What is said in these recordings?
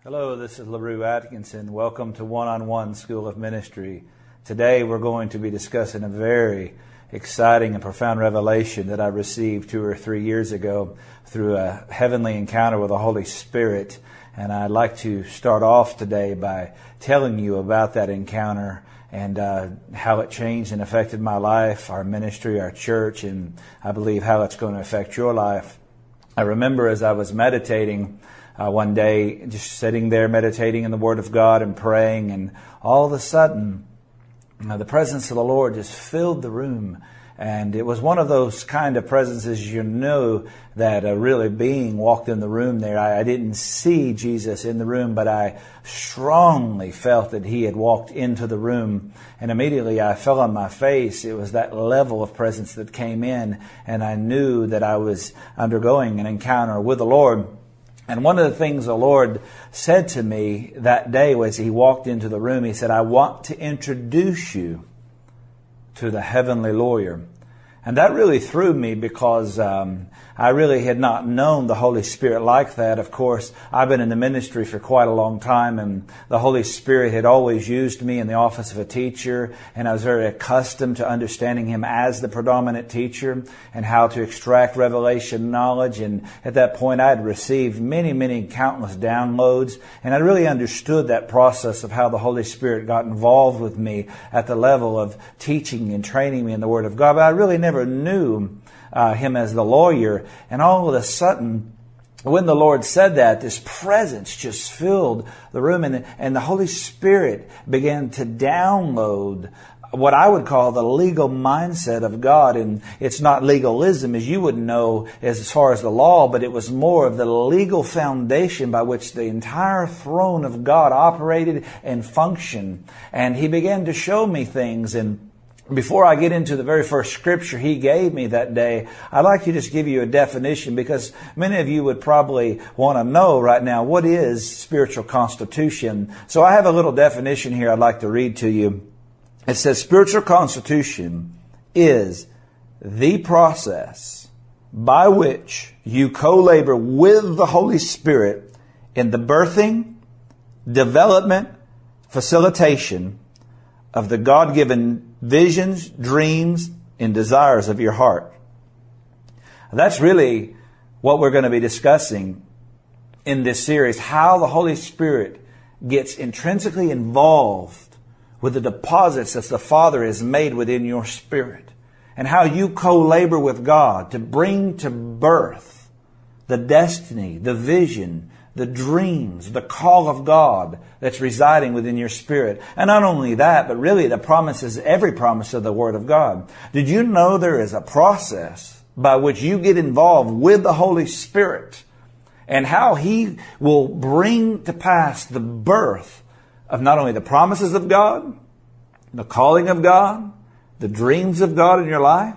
Hello, this is LaRue Atkinson. Welcome to One-on-One School of Ministry. Today we're going to be discussing a very exciting and profound revelation that I received 2 or 3 years ago through a heavenly encounter with the Holy Spirit. And I'd like to start off today by telling you about that encounter and how it changed and affected my life, our ministry, our church, and I believe how it's going to affect your life. I remember as I was meditating one day, just sitting there meditating in the Word of God and praying, and all of a sudden, the presence of the Lord just filled the room. And it was one of those kind of presences, you know, that a really being walked in the room there. I didn't see Jesus in the room, but I strongly felt that He had walked into the room. And immediately I fell on my face. It was that level of presence that came in, and I knew that I was undergoing an encounter with the Lord. And one of the things the Lord said to me that day was He walked into the room. He said, "I want to introduce you to the heavenly lawyer." And that really threw me because I really had not known the Holy Spirit like that. Of course, I've been in the ministry for quite a long time, and the Holy Spirit had always used me in the office of a teacher, and I was very accustomed to understanding Him as the predominant teacher and how to extract revelation knowledge. And at that point, I had received many countless downloads, and I really understood that process of how the Holy Spirit got involved with me at the level of teaching and training me in the Word of God. But I really never knew Him as the lawyer. And all of a sudden, when the Lord said that, this presence just filled the room, and the Holy Spirit began to download what I would call the legal mindset of God. And it's not legalism, as you would know, as far as the law, but it was more of the legal foundation by which the entire throne of God operated and functioned. And He began to show me things. And before I get into the very first scripture He gave me that day, I'd like to just give you a definition, because many of you would probably want to know right now, what is spiritual constitution? So I have a little definition here I'd like to read to you. It says, spiritual constitution is the process by which you co-labor with the Holy Spirit in the birthing, development, facilitation of the God-given visions, dreams, and desires of your heart. That's really what we're going to be discussing in this series, how the Holy Spirit gets intrinsically involved with the deposits that the Father has made within your spirit, and how you co-labor with God to bring to birth the destiny, the vision, the dreams, the call of God that's residing within your spirit. And not only that, but really the promises, every promise of the Word of God. Did you know there is a process by which you get involved with the Holy Spirit, and how He will bring to pass the birth of not only the promises of God, the calling of God, the dreams of God in your life?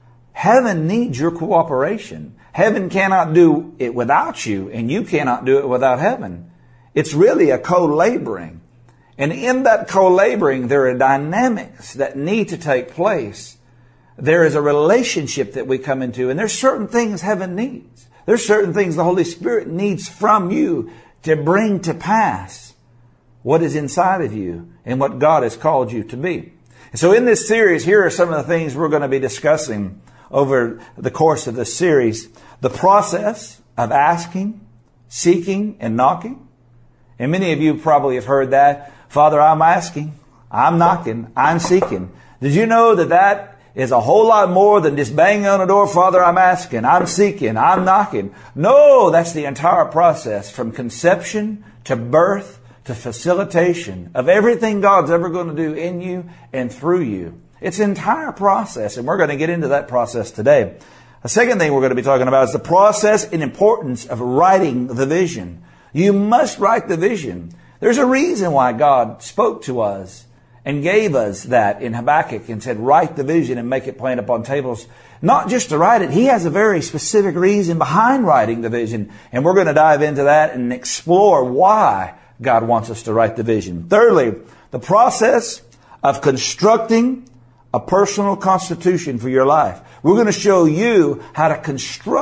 Heaven needs your cooperation. Heaven cannot do it without you, and you cannot do it without heaven. It's really a co-laboring. And in that co-laboring, there are dynamics that need to take place. There is a relationship that we come into, and there's certain things heaven needs. There's certain things the Holy Spirit needs from you to bring to pass what is inside of you and what God has called you to be. And so in this series, here are some of the things we're going to be discussing over the course of this series. The process of asking, seeking, and knocking. And many of you probably have heard that. Father, I'm asking, I'm knocking, I'm seeking. Did you know that that is a whole lot more than just banging on the door? Father, I'm asking, I'm seeking, I'm knocking. No, that's the entire process from conception to birth to facilitation of everything God's ever going to do in you and through you. It's an entire process, and we're going to get into that process today. The second thing we're going to be talking about is the process and importance of writing the vision. You must write the vision. There's a reason why God spoke to us and gave us that in Habakkuk and said, write the vision and make it plain upon tables. Not just to write it. He has a very specific reason behind writing the vision, and we're going to dive into that and explore why God wants us to write the vision. Thirdly, the process of constructing a personal constitution for your life. We're going to show you how to construct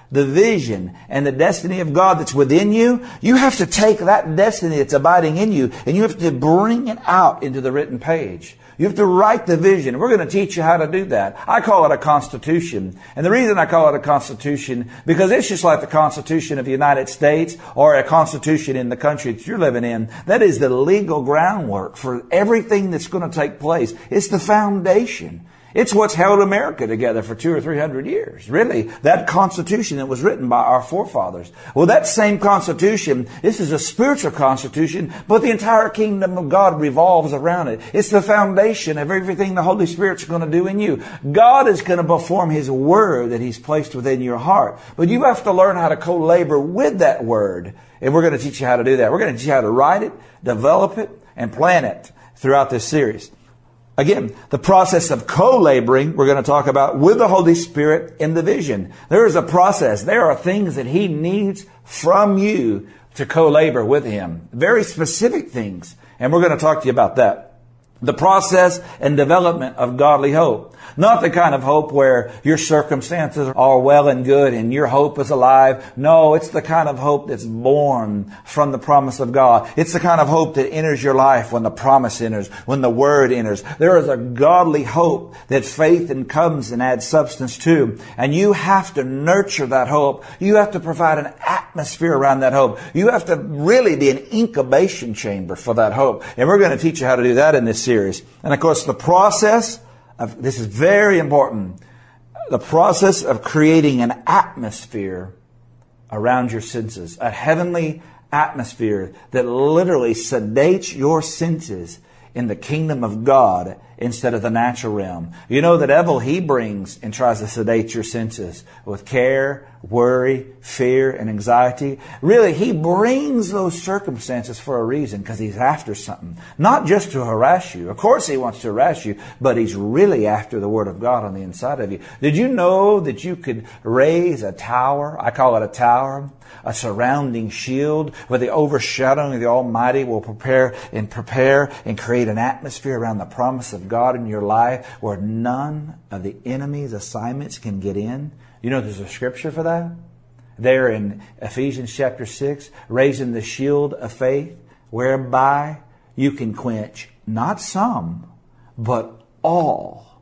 the vision and the destiny of God that's within you, you have to take that destiny that's abiding in you and you have to bring it out into the written page. You have to write the vision. We're going to teach you how to do that. I call it a constitution. And the reason I call it a constitution, because it's just like the Constitution of the United States or a constitution in the country that you're living in. That is the legal groundwork for everything that's going to take place. It's the foundation. It's what's held America together for 200 or 300 years. Really, that Constitution that was written by our forefathers. Well, that same Constitution, this is a spiritual Constitution, but the entire kingdom of God revolves around it. It's the foundation of everything the Holy Spirit's going to do in you. God is going to perform His Word that He's placed within your heart. But you have to learn how to co-labor with that Word. And we're going to teach you how to do that. We're going to teach you how to write it, develop it, and plan it throughout this series. Again, the process of co-laboring, we're going to talk about with the Holy Spirit in the vision. There is a process. There are things that He needs from you to co-labor with Him. Very specific things. And we're going to talk to you about that. The process and development of godly hope. Not the kind of hope where your circumstances are well and good and your hope is alive. No, it's the kind of hope that's born from the promise of God. It's the kind of hope that enters your life when the promise enters, when the Word enters. There is a godly hope that faith and comes and adds substance to. And you have to nurture that hope. You have to provide an atmosphere around that hope. You have to really be an incubation chamber for that hope. And we're going to teach you how to do that in this series. And of course, the process of, this is very important, the process of creating an atmosphere around your senses, a heavenly atmosphere that literally sedates your senses in the kingdom of God instead of the natural realm. You know, the devil, he brings and tries to sedate your senses with care, worry, fear, and anxiety. Really, he brings those circumstances for a reason, because he's after something. Not just to harass you. Of course he wants to harass you, but he's really after the Word of God on the inside of you. Did you know that you could raise a tower? I call it a tower. A surrounding shield where the overshadowing of the Almighty will prepare and create an atmosphere around the promise of God in your life where none of the enemy's assignments can get in. You know there's a scripture for that? There in Ephesians chapter 6, raising the shield of faith, whereby you can quench not some, but all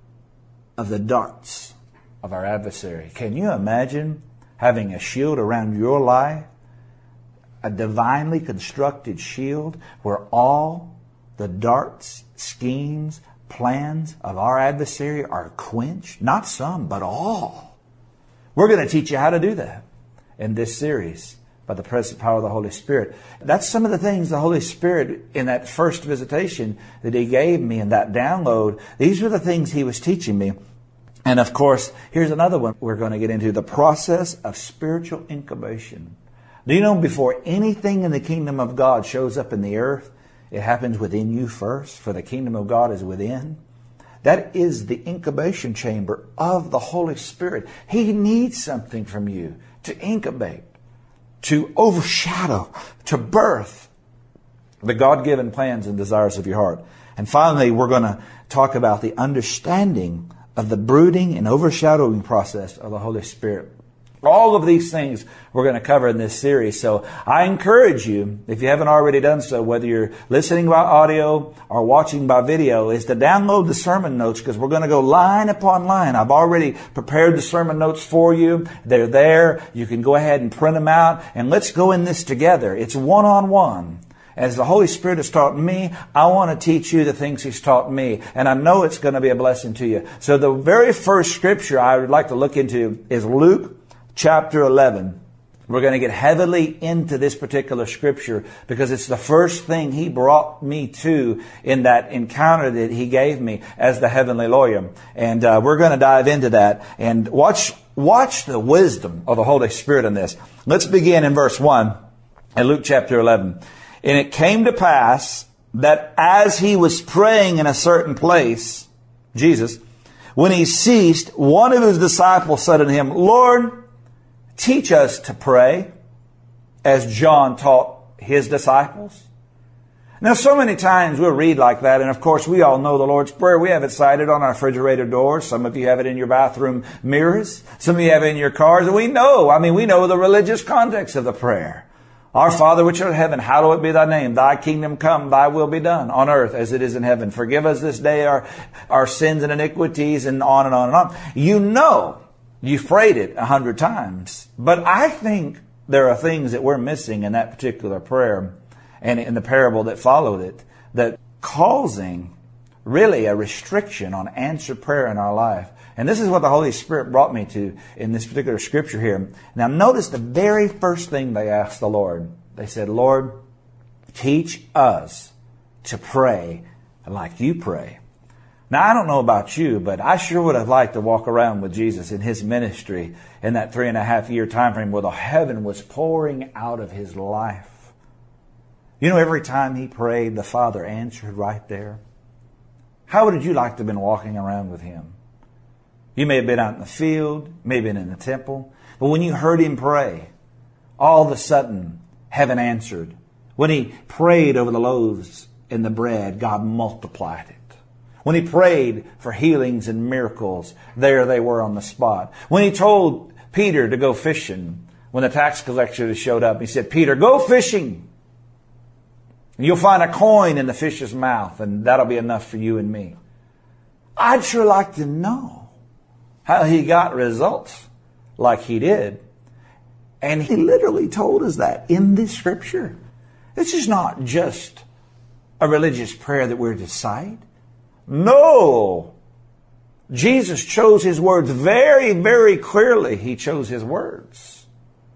of the darts of our adversary. Can you imagine having a shield around your life, a divinely constructed shield where all the darts, schemes, plans of our adversary are quenched? Not some, but all. We're going to teach you how to do that in this series by the present power of the Holy Spirit. That's some of the things the Holy Spirit in that first visitation that He gave me in that download. These were the things He was teaching me. And of course, here's another one we're going to get into, the process of spiritual incubation. Do you know before anything in the kingdom of God shows up in the earth, it happens within you first, for the kingdom of God is within? That is the incubation chamber of the Holy Spirit. He needs something from you to incubate, to overshadow, to birth the God-given plans and desires of your heart. And finally, we're going to talk about the understanding of the brooding and overshadowing process of the Holy Spirit. All of these things we're going to cover in this series. So I encourage you, if you haven't already done so, whether you're listening by audio or watching by video, is to download the sermon notes, because we're going to go line upon line. I've already prepared the sermon notes for you. They're there. You can go ahead and print them out, and let's go in this together. It's one-on-one. As the Holy Spirit has taught me, I want to teach you the things He's taught me. And I know it's going to be a blessing to you. So the very first scripture I would like to look into is Luke chapter 11. We're going to get heavily into this particular scripture because it's the first thing He brought me to in that encounter that He gave me as the heavenly lawyer. And we're going to dive into that and watch the wisdom of the Holy Spirit in this. Let's begin in verse 1 in Luke chapter 11. And it came to pass that as He was praying in a certain place, Jesus, when He ceased, one of His disciples said unto Him, Lord, teach us to pray, as John taught his disciples. Now, so many times we'll read like that, and of course we all know the Lord's Prayer. We have it cited on our refrigerator doors. Some of you have it in your bathroom mirrors. Some of you have it in your cars. And we know the religious context of the prayer. Our Father which art in heaven, hallowed be thy name. Thy kingdom come, thy will be done on earth as it is in heaven. Forgive us this day our sins and iniquities, and on and on and on. You know, you've prayed it 100 times. But I think there are things that we're missing in that particular prayer and in the parable that followed it, that causing really a restriction on answered prayer in our life. And this is what the Holy Spirit brought me to in this particular scripture here. Now notice the very first thing they asked the Lord. They said, Lord, teach us to pray like you pray. Now I don't know about you, but I sure would have liked to walk around with Jesus in his ministry in that 3.5 year time frame where the heaven was pouring out of his life. You know, every time he prayed, the Father answered right there. How would you like to have been walking around with him? You may have been out in the field, may have been in the temple, but when you heard him pray, all of a sudden, heaven answered. When he prayed over the loaves and the bread, God multiplied it. When he prayed for healings and miracles, there they were on the spot. When he told Peter to go fishing, when the tax collector showed up, he said, Peter, go fishing. You'll find a coin in the fish's mouth, and that'll be enough for you and me. I'd sure like to know how he got results like he did. And he literally told us that in this scripture. This is not just a religious prayer that we're to cite. No. Jesus chose his words very, very clearly. He chose his words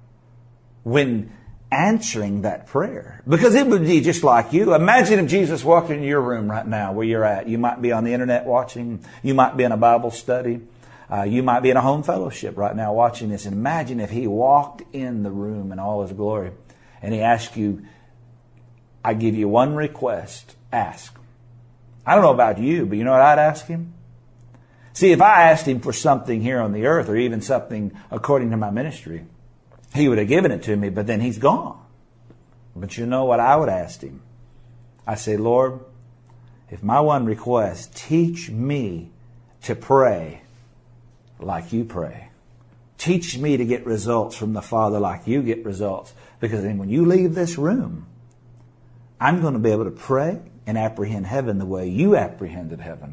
when answering that prayer. Because it would be just like you. Imagine if Jesus walked into your room right now where you're at. You might be on the internet watching. You might be in a Bible study. You might be in a home fellowship right now watching this. And imagine if he walked in the room in all his glory and he asked you, I give you one request. Ask. I don't know about you, but you know what I'd ask him? See, if I asked him for something here on the earth or even something according to my ministry, he would have given it to me, but then he's gone. But you know what I would ask him? I say, Lord, if my one request, teach me to pray like you pray. Teach me to get results from the Father like you get results. Because then when you leave this room, I'm going to be able to pray and apprehend heaven the way you apprehended heaven.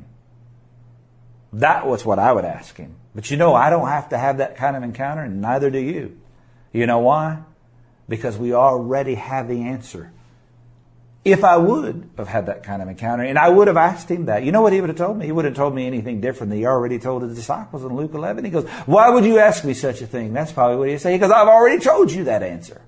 That was what I would ask him. But you know, I don't have to have that kind of encounter, and neither do you. You know why? Because we already have the answer. If I would have had that kind of encounter, and I would have asked him that, you know what he would have told me? He wouldn't have told me anything different than he already told his disciples in Luke 11. He goes, why would you ask me such a thing? That's probably what he'd say. Because I've already told you that answer.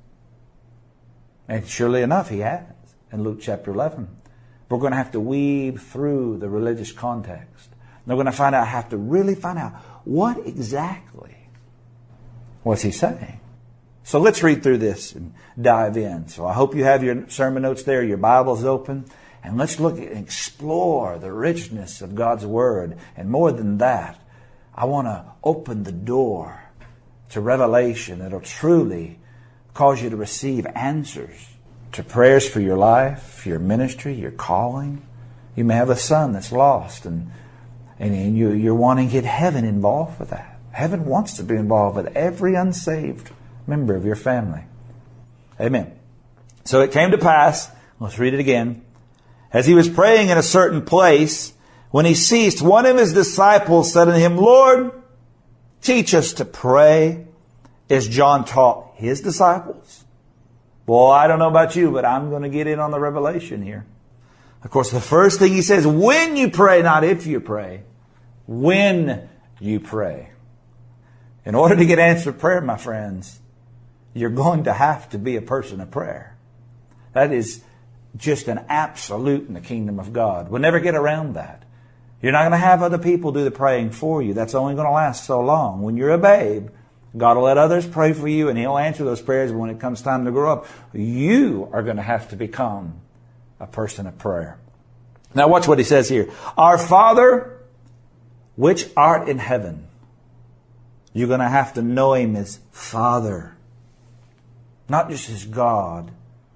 And surely enough, he has in Luke chapter 11. We're going to have to weave through the religious context. And we're going to have to really find out what exactly was he saying. So let's read through this and dive in. So I hope you have your sermon notes there, your Bible's open, and let's look and explore the richness of God's Word. And more than that, I want to open the door to revelation that'll truly cause you to receive answers to prayers for your life, your ministry, your calling. You may have a son that's lost, and you're wanting to get heaven involved with that. Heaven wants to be involved with every unsaved member of your family. Amen. So it came to pass, let's read it again. As he was praying in a certain place, when he ceased, one of his disciples said unto him, Lord, teach us to pray as John taught his disciples. Well, I don't know about you, but I'm going to get in on the revelation here. Of course, the first thing he says, when you pray, not if you pray, when you pray. In order to get answered prayer, my friends, you're going to have to be a person of prayer. That is just an absolute in the kingdom of God. We'll never get around that. You're not going to have other people do the praying for you. That's only going to last so long. When you're a babe, God will let others pray for you, and He'll answer those prayers. But when it comes time to grow up, you are going to have to become a person of prayer. Now watch what He says here. Our Father, which art in heaven. You're going to have to know Him as Father. Not just as God,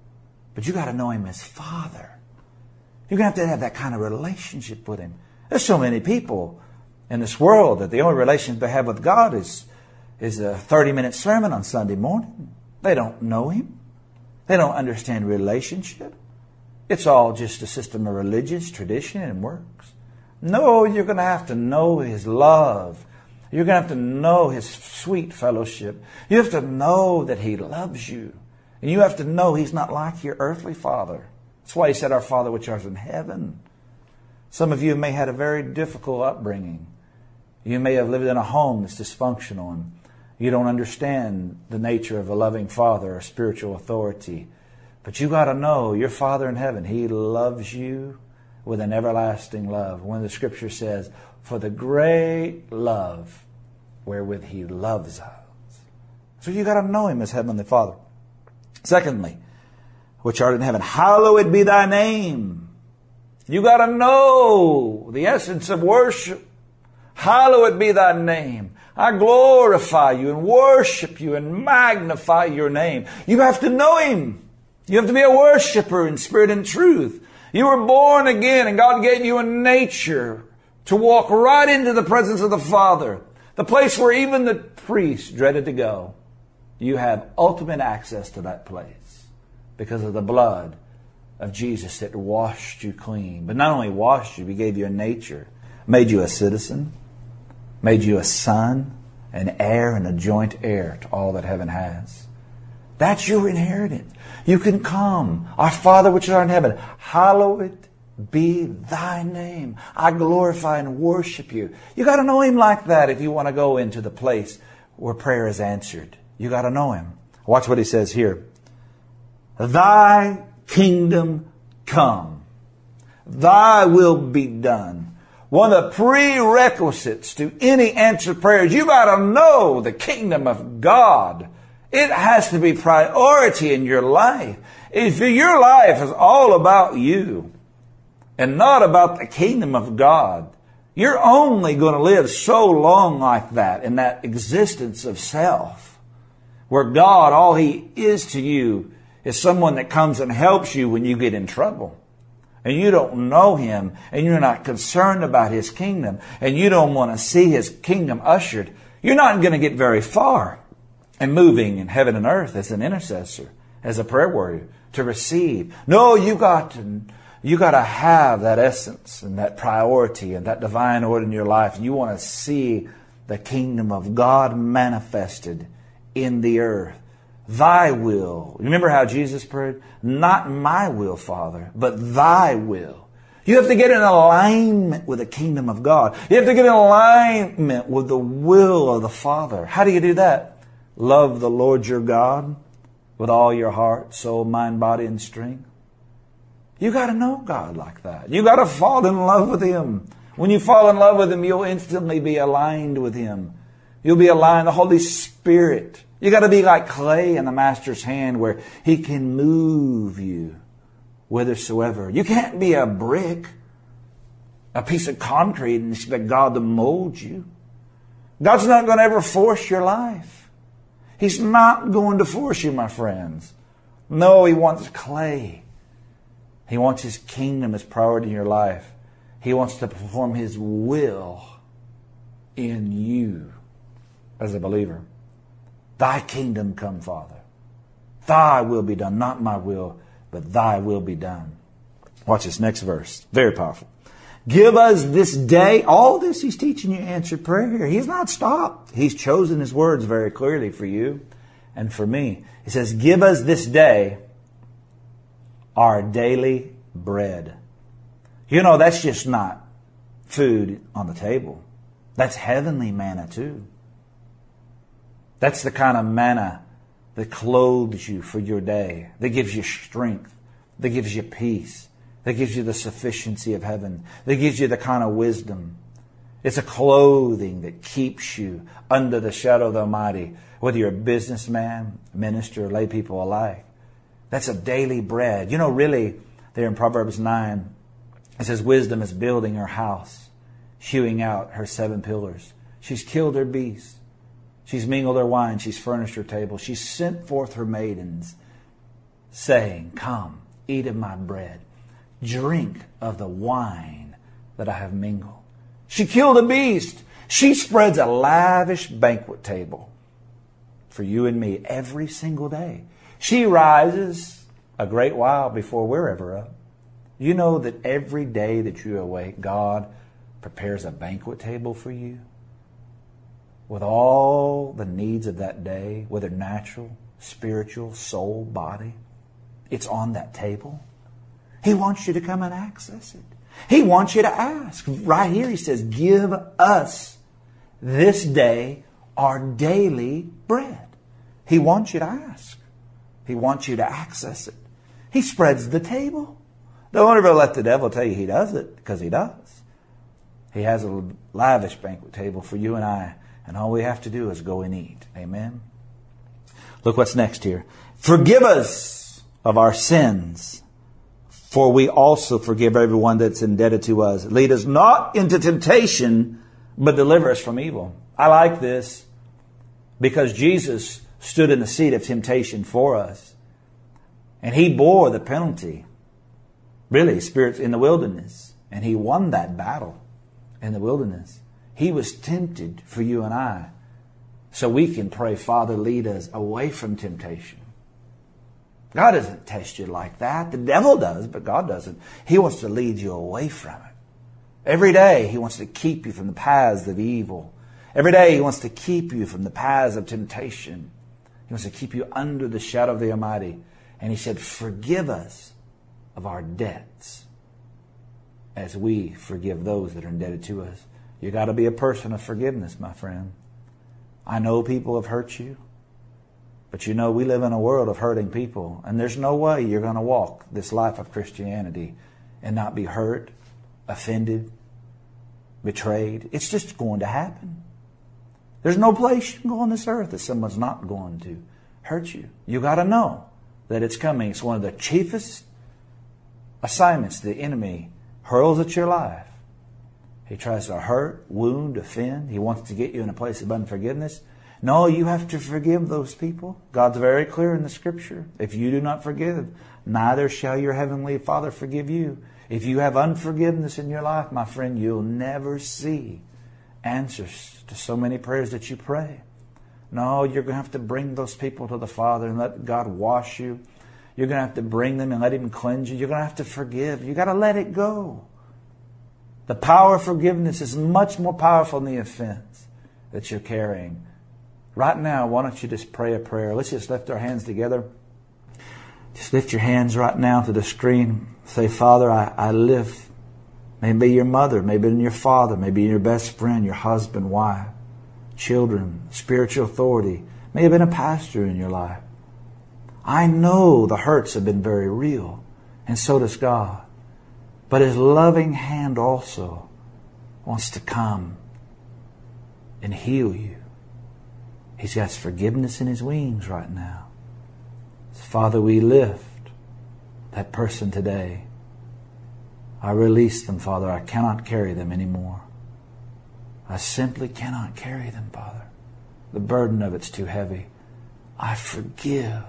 But you got to know Him as Father. You're going to have that kind of relationship with Him. There's so many people in this world that the only relationship they have with God is a 30-minute sermon on Sunday morning. They don't know Him. They don't understand relationship. It's all just a system of religious tradition and works. No, you're going to have to know His love. You're going to have to know His sweet fellowship. You have to know that He loves you. And you have to know He's not like your earthly father. That's why He said, Our Father which art in heaven. Some of you may have had a very difficult upbringing. You may have lived in a home that's dysfunctional and you don't understand the nature of a loving Father or spiritual authority. But you got to know your Father in heaven, He loves you with an everlasting love. When the Scripture says, for the great love wherewith He loves us. So you got to know Him as Heavenly Father. Secondly, which art in heaven, hallowed be thy name. You got to know the essence of worship. Hallowed be thy name. I glorify you and worship you and magnify your name. You have to know Him. You have to be a worshiper in spirit and truth. You were born again and God gave you a nature to walk right into the presence of the Father. The place where even the priests dreaded to go. You have ultimate access to that place because of the blood of Jesus that washed you clean. But not only washed you, He gave you a nature, made you a citizen, made you a son, an heir, and a joint heir to all that heaven has. That's your inheritance. You can come. Our Father which art in heaven, hallowed be thy name. I glorify and worship you. You got to know Him like that if you want to go into the place where prayer is answered. You got to know Him. Watch what He says here. Thy kingdom come. Thy will be done. One of the prerequisites to any answered prayers, you got to know the kingdom of God. It has to be priority in your life. If your life is all about you and not about the kingdom of God, you're only going to live so long like that in that existence of self. Where God, all He is to you, is someone that comes and helps you when you get in trouble. And you don't know Him, and you're not concerned about His kingdom, and you don't want to see His kingdom ushered, you're not going to get very far in moving in heaven and earth as an intercessor, as a prayer warrior, to receive. No, you got to have that essence and that priority and that divine order in your life. You want to see the kingdom of God manifested in the earth. Thy will. Remember how Jesus prayed? Not my will, Father, but thy will. You have to get in alignment with the kingdom of God. You have to get in alignment with the will of the Father. How do you do that? Love the Lord your God with all your heart, soul, mind, body, and strength. You got to know God like that. You got to fall in love with Him. When you fall in love with Him, you'll instantly be aligned with Him. You'll be aligned. The Holy Spirit. You got to be like clay in the Master's hand where He can move you whithersoever. You can't be a brick, a piece of concrete, and expect God to mold you. God's not going to ever force your life. He's not going to force you, my friends. No, He wants clay. He wants His kingdom as priority in your life. He wants to perform His will in you as a believer. Thy kingdom come, Father. Thy will be done. Not my will, but thy will be done. Watch this next verse. Very powerful. Give us this day. All this He's teaching you answered prayer. He's not stopped. He's chosen His words very clearly for you and for me. He says, give us this day our daily bread. You know, that's just not food on the table. That's heavenly manna too. That's the kind of manna that clothes you for your day, that gives you strength, that gives you peace, that gives you the sufficiency of heaven, that gives you the kind of wisdom. It's a clothing that keeps you under the shadow of the Almighty, whether you're a businessman, minister, lay people alike. That's a daily bread. You know, really, there in Proverbs 9, it says, wisdom is building her house, hewing out her 7 pillars. She's killed her beasts. She's mingled her wine. She's furnished her table. She's sent forth her maidens. saying, come, eat of my bread, drink of the wine that I have mingled. She killed a beast. She spreads a lavish banquet table for you and me every single day. She rises a great while before we're ever up. You know that every day that you awake, God prepares a banquet table for you with all the needs of that day, whether natural, spiritual, soul, body. It's on that table. He wants you to come and access it. He wants you to ask. Right here he says, give us this day our daily bread. He wants you to ask. He wants you to access it. He spreads the table. Don't ever let the devil tell you he does it, because he does. He has a lavish banquet table for you and I, and all we have to do is go and eat. Amen? Look what's next here. Forgive us of our sins, for we also forgive everyone that's indebted to us. Lead us not into temptation, but deliver us from evil. I like this because Jesus stood in the seat of temptation for us. And He bore the penalty, really, spirits in the wilderness. And He won that battle in the wilderness. He was tempted for you and I. So we can pray, Father, lead us away from temptation. God doesn't test you like that. The devil does, but God doesn't. He wants to lead you away from it. Every day He wants to keep you from the paths of evil. Every day He wants to keep you from the paths of temptation. He wants to keep you under the shadow of the Almighty. And He said, forgive us of our debts as we forgive those that are indebted to us. You got to be a person of forgiveness, my friend. I know people have hurt you, but you know we live in a world of hurting people, and there's no way you're going to walk this life of Christianity and not be hurt, offended, betrayed. It's just going to happen. There's no place you can go on this earth that someone's not going to hurt you. You got to know that it's coming. It's one of the chiefest assignments the enemy hurls at your life. He tries to hurt, wound, offend. He wants to get you in a place of unforgiveness. No, you have to forgive those people. God's very clear in the Scripture. If you do not forgive, neither shall your heavenly Father forgive you. If you have unforgiveness in your life, my friend, you'll never see answers to so many prayers that you pray. No, you're going to have to bring those people to the Father and let God wash you. You're going to have to bring them and let Him cleanse you. You're going to have to forgive. You've got to let it go. The power of forgiveness is much more powerful than the offense that you're carrying. Right now, why don't you just pray a prayer? Let's just lift our hands together. Just lift your hands right now to the screen. Say, Father, I lift maybe your mother, maybe your father, maybe your best friend, your husband, wife, children, spiritual authority. May have been a pastor in your life. I know the hurts have been very real, and so does God. But His loving hand also wants to come and heal you. He's got forgiveness in His wings right now. So Father, we lift that person today. I release them, Father. I cannot carry them anymore. I simply cannot carry them, Father. The burden of it's too heavy. I forgive.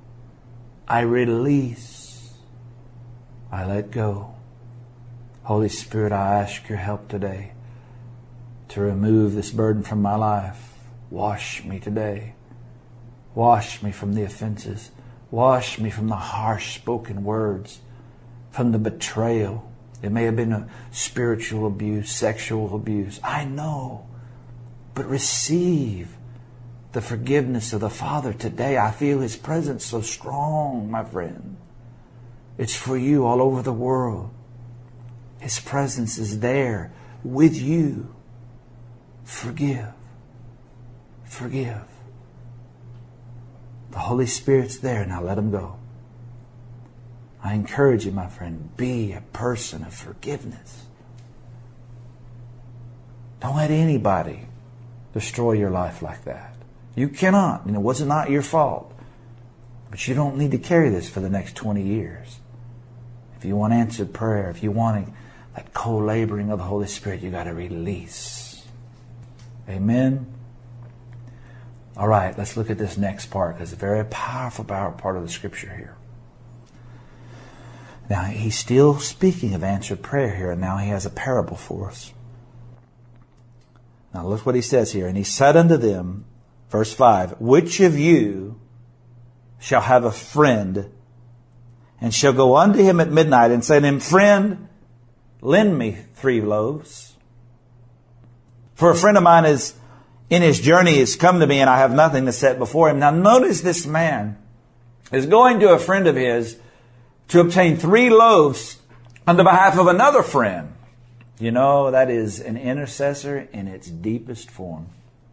I release. I let go. Holy Spirit, I ask your help today to remove this burden from my life. Wash me today. Wash me from the offenses. Wash me from the harsh spoken words, from the betrayal. It may have been a spiritual abuse, sexual abuse. I know. But receive the forgiveness of the Father today. I feel His presence so strong, my friend. It's for you all over the world. His presence is there with you. Forgive. Forgive. The Holy Spirit's there. Now let Him go. I encourage you, my friend, be a person of forgiveness. Don't let anybody destroy your life like that. You cannot. It was not your fault. But you don't need to carry this for the next 20 years. If you want answered prayer, if you want that co-laboring of the Holy Spirit, you got to release. Amen. All right, let's look at this next part, because it's a very powerful part of the Scripture here. Now, he's still speaking of answered prayer here, and now he has a parable for us. Now, look what he says here. And he said unto them, verse 5, which of you shall have a friend, and shall go unto him at midnight, and say to him, friend, lend me 3 loaves. For a friend of mine is in his journey has come to me, and I have nothing to set before him. Now, notice this man is going to a friend of his to obtain 3 loaves on the behalf of another friend. You know, that is an intercessor in its deepest form.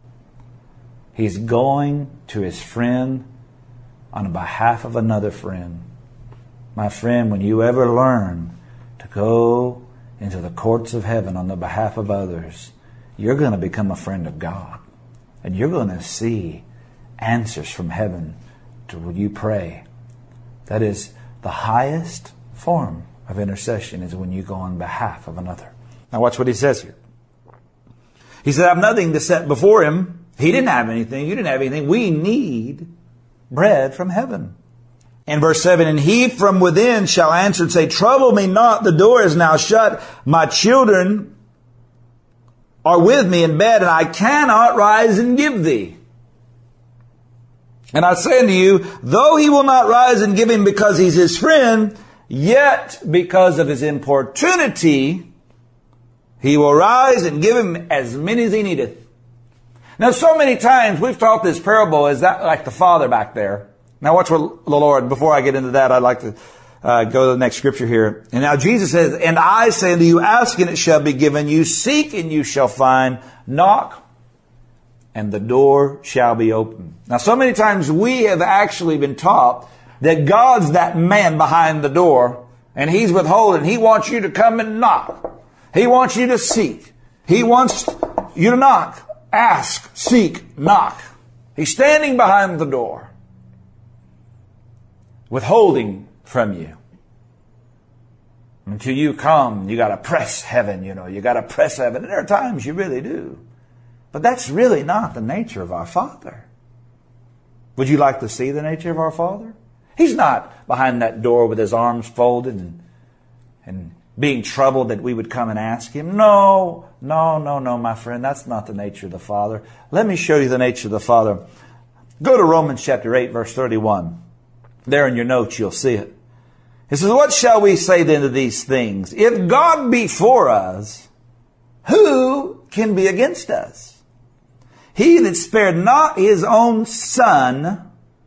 He's going to his friend on behalf of another friend. My friend, when you ever learn to go into the courts of heaven on the behalf of others, you're going to become a friend of God. And you're going to see answers from heaven to when you pray. That is the highest form of intercession, is when you go on behalf of another. Now watch what he says here. He said, I have nothing to set before him. He didn't have anything. You didn't have anything. We need bread from heaven. And verse 7, and he from within shall answer and say, trouble me not, the door is now shut. My children are with me in bed, and I cannot rise and give thee. And I say unto you, though he will not rise and give him because he's his friend, yet because of his importunity, he will rise and give him as many as he needeth. Now, so many times we've taught this parable as that like the father back there. Now, watch what the Lord, before I get into that, I'd like to go to the next scripture here. And now Jesus says, and I say unto you, ask and it shall be given you, seek and you shall find, knock and the door shall be open. Now, so many times we have actually been taught that God's that man behind the door, and he's withholding. He wants you to come and knock. He wants you to seek. He wants you to knock. Ask, seek, knock. He's standing behind the door, withholding from you. Until you come, you got to press heaven, you got to press heaven. And there are times you really do. But that's really not the nature of our Father. Would you like to see the nature of our Father? He's not behind that door with his arms folded and being troubled that we would come and ask him. No, my friend. That's not the nature of the Father. Let me show you the nature of the Father. Go to Romans chapter 8, verse 31. There in your notes, you'll see it. It says, what shall we say then to these things? If God be for us, who can be against us? He that spared not his own Son,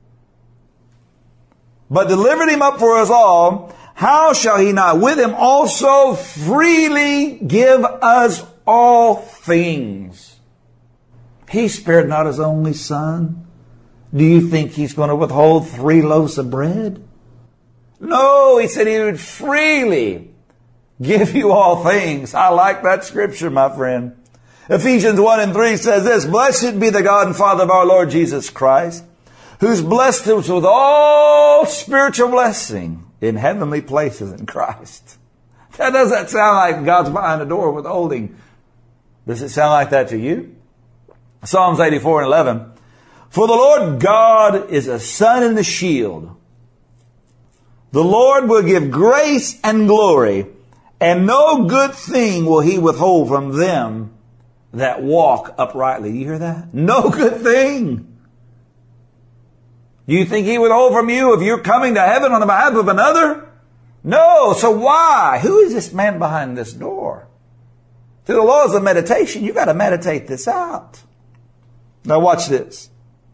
but delivered him up for us all, how shall he not with him also freely give us all things? He spared not his only Son. Do you think he's going to withhold 3 loaves of bread? No, he said he would freely give you all things. I like that scripture, my friend. Ephesians 1 and 3 says this, blessed be the God and Father of our Lord Jesus Christ, who's blessed us with all spiritual blessing in heavenly places in Christ. That doesn't sound like God's behind the door withholding. Does it sound like that to you? Psalms 84 and 11. For the Lord God is a sun and a shield. The Lord will give grace and glory, and no good thing will he withhold from them that walk uprightly. You hear that? No good thing. Do you think he would hold from you if you're coming to heaven on the behalf of another? No. So why? Who is this man behind this door? Through the laws of meditation, you've got to meditate this out. Now watch this.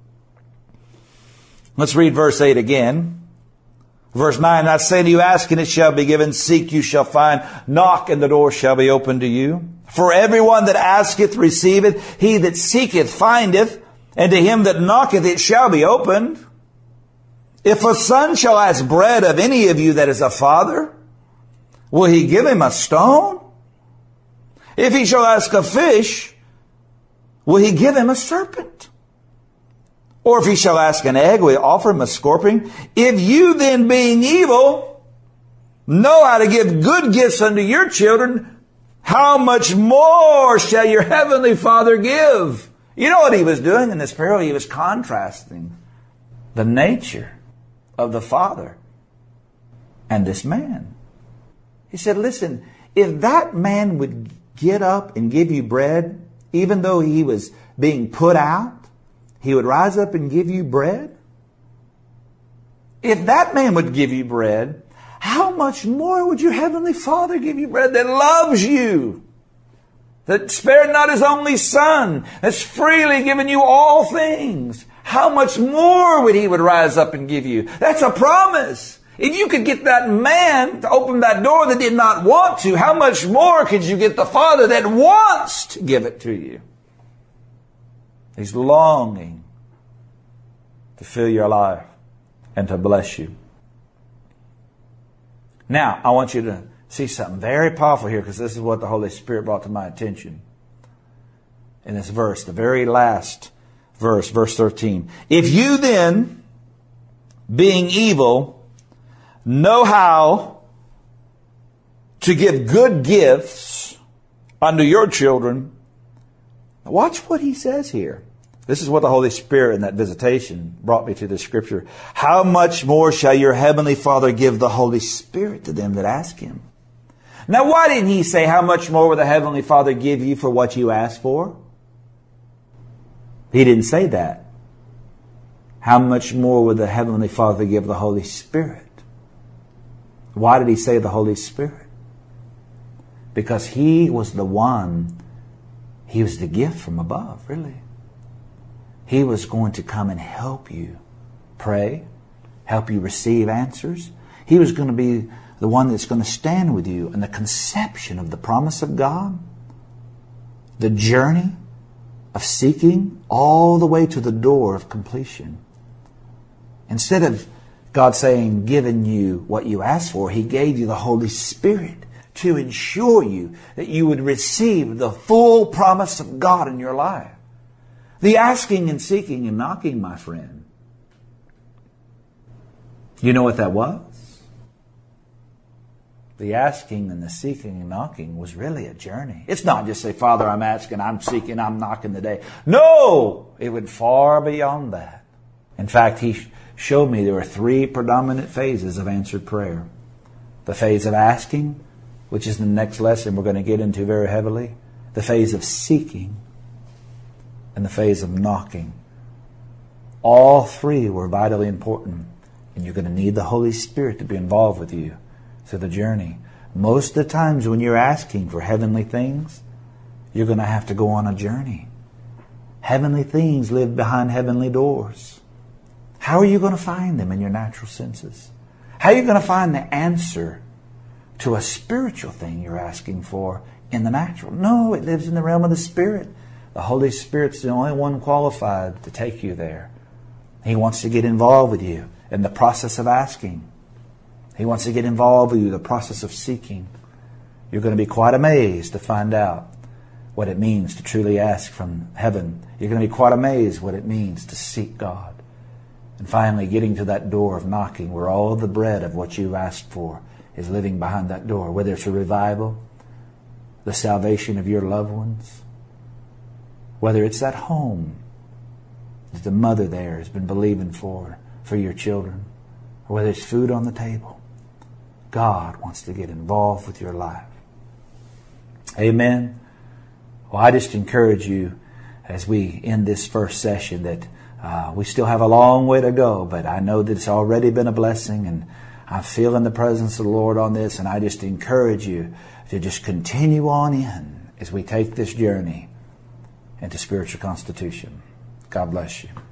Let's read verse 8 again. Verse 9, I say to you, ask and it shall be given, seek you shall find, knock and the door shall be opened to you. For everyone that asketh receiveth, he that seeketh findeth, and to him that knocketh it shall be opened. If a son shall ask bread of any of you that is a father, will he give him a stone? If he shall ask a fish, will he give him a serpent? Or if he shall ask an egg, will he offer him a scorpion? If you then, being evil, know how to give good gifts unto your children, how much more shall your heavenly Father give? You know what he was doing in this parable? He was contrasting the nature of the Father and this man. He said, listen, if that man would get up and give you bread, even though he was being put out, he would rise up and give you bread. If that man would give you bread, how much more would your Heavenly Father give you bread that loves you, that spared not His only Son, that's freely given you all things? How much more would He would rise up and give you? That's a promise. If you could get that man to open that door that did not want to, how much more could you get the Father that wants to give it to you? He's longing to fill your life and to bless you. Now, I want you to see something very powerful here, because this is what the Holy Spirit brought to my attention in this verse, the very last verse, verse 13. If you then, being evil, know how to give good gifts unto your children. Now watch what he says here. This is what the Holy Spirit in that visitation brought me to this scripture. How much more shall your Heavenly Father give the Holy Spirit to them that ask Him? Now, why didn't He say, how much more will the Heavenly Father give you for what you ask for? He didn't say that. How much more will the Heavenly Father give the Holy Spirit? Why did He say the Holy Spirit? Because He was the one, He was the gift from above, really. He was going to come and help you pray, help you receive answers. He was going to be the one that's going to stand with you in the conception of the promise of God, the journey of seeking all the way to the door of completion. Instead of God saying, giving you what you asked for, He gave you the Holy Spirit to ensure you that you would receive the full promise of God in your life. The asking and seeking and knocking, my friend. You know what that was? The asking and the seeking and knocking was really a journey. It's not just say, Father, I'm asking, I'm seeking, I'm knocking today. No! It went far beyond that. In fact, He showed me there were 3 predominant phases of answered prayer. The phase of asking, which is the next lesson we're going to get into very heavily. The phase of seeking. And the phase of knocking. All 3 were vitally important. And you're going to need the Holy Spirit to be involved with you through the journey. Most of the times when you're asking for heavenly things, you're going to have to go on a journey. Heavenly things live behind heavenly doors. How are you going to find them in your natural senses? How are you going to find the answer to a spiritual thing you're asking for in the natural? No, it lives in the realm of the Spirit. The Holy Spirit's the only one qualified to take you there. He wants to get involved with you in the process of asking. He wants to get involved with you in the process of seeking. You're going to be quite amazed to find out what it means to truly ask from heaven. You're going to be quite amazed what it means to seek God. And finally getting to that door of knocking where all the bread of what you asked for is living behind that door. Whether it's a revival, the salvation of your loved ones, whether it's that home that the mother there has been believing for your children, or whether it's food on the table, God wants to get involved with your life. Amen. Well, I just encourage you as we end this first session that we still have a long way to go, but I know that it's already been a blessing, and I'm feeling the presence of the Lord on this, and I just encourage you to just continue on in as we take this journey into spiritual constitution. God bless you.